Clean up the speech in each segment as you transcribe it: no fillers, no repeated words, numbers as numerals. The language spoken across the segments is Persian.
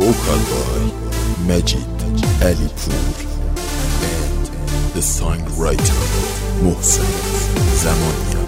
vocal by Majid Alipur and the songwriter Mohsen Zamanian.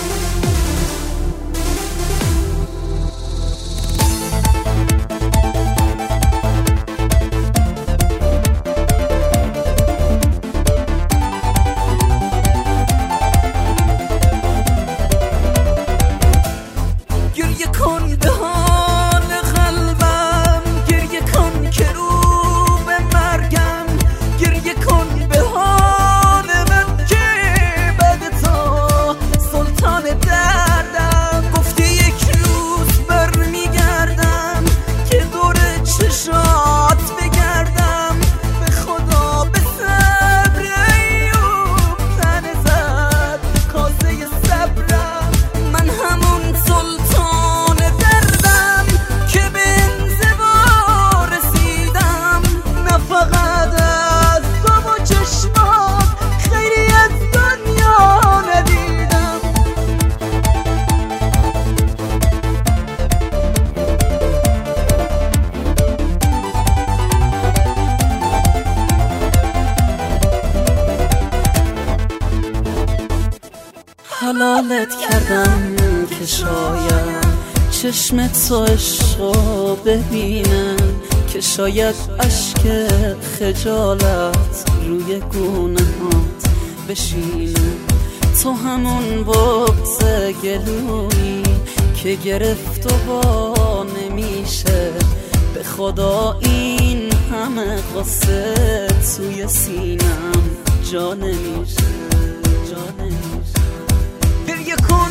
حلالت کردم که شاید چشمت تو عشقو ببینم، که شاید اشک خجالت روی گونه‌هات بشینه. تو همون بغض گلویی که گرفت و با نمیشه. به خدا این همه قصه توی سینم جا نمیشه.